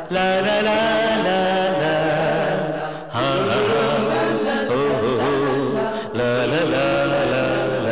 ला ला ला ला ला, हाँ हाँ ओ हो ला ला ला ला ला।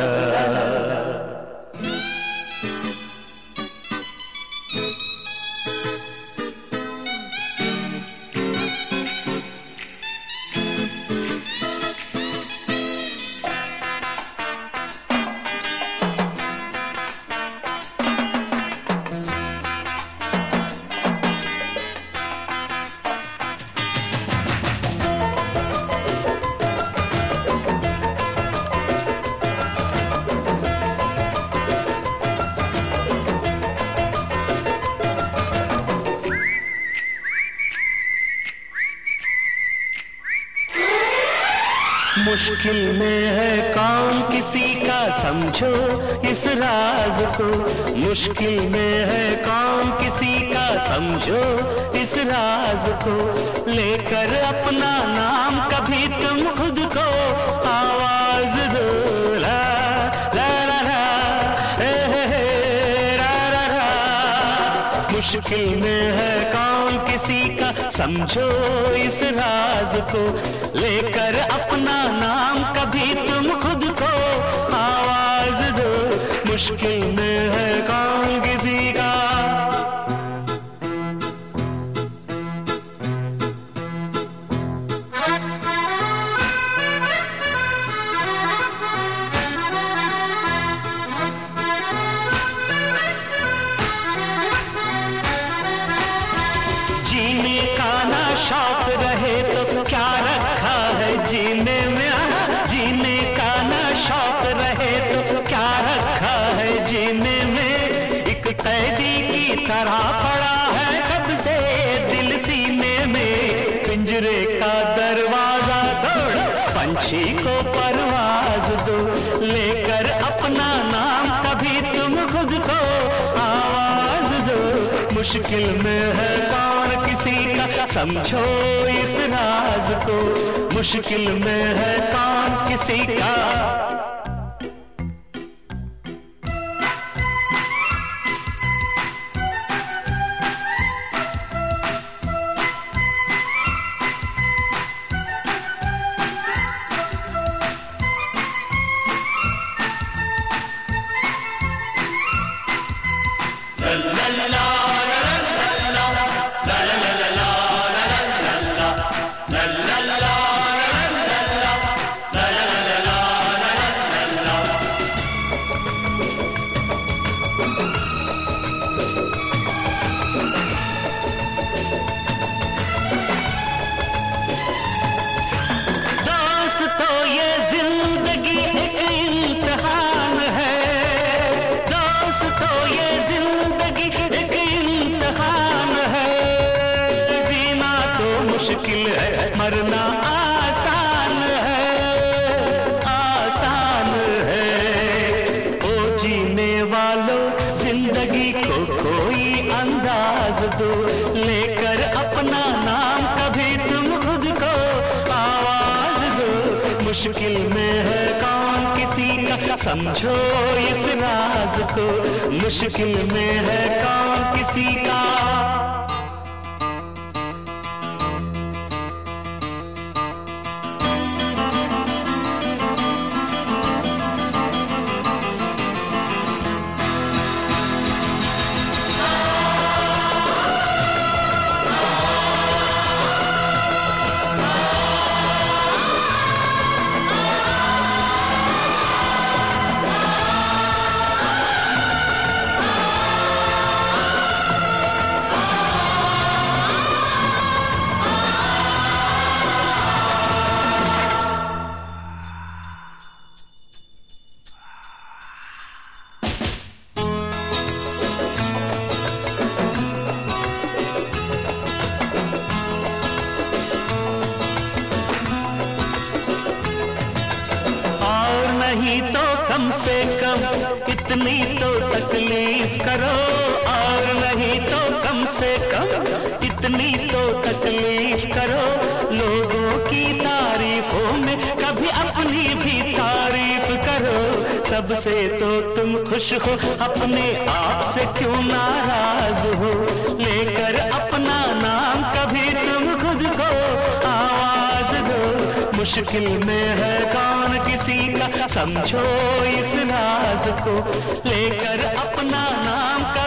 मुश्किल में है कौन किसी का समझो इस राज को, मुश्किल में है कौन किसी का समझो इस राज को, लेकर अपना नाम कभी तुम खुद को आवाज दो, ला ला ला ला रा रा रा। मुश्किल में है कौन किसी का समझो इस राज को, लेकर अपना नाम कभी तुम खुद को आवाज दो, मुश्किल में है कौन किसी का। जीने का ना शौक रहे तो क्या रखा है जीने में, जीने का ना शौक रहे तो क्या रखा है जीने में, एक कैदी की तरह पड़ा है कब से दिल सीने में, पिंजरे का दरवाजा तोड़ पंछी को परवाज दो, लेकर अपना नाम कभी तुम खुद को आवाज दो, मुश्किल में है कौन किसी का समझो इस राज को, मुश्किल में है कौन किसी का। मुश्किल है मरना आसान है, आसान है ओ जीने वालों, जिंदगी को कोई अंदाज दो, लेकर अपना नाम कभी तुम खुद को आवाज दो, मुश्किल में है कौन किसी का समझो इस राज को, मुश्किल में है कौन किसी का। नहीं तो कम से कम इतनी तो तकलीफ करो, और नहीं तो कम से कम इतनी तो तकलीफ करो, लोगों की तारीफों में कभी अपनी भी तारीफ करो, सबसे तो तुम खुश हो अपने आप से क्यों नाराज हो, लेकर अपना नाम मुश्किल में है कौन किसी का, समझो इस राज को, लेकर अपना नाम का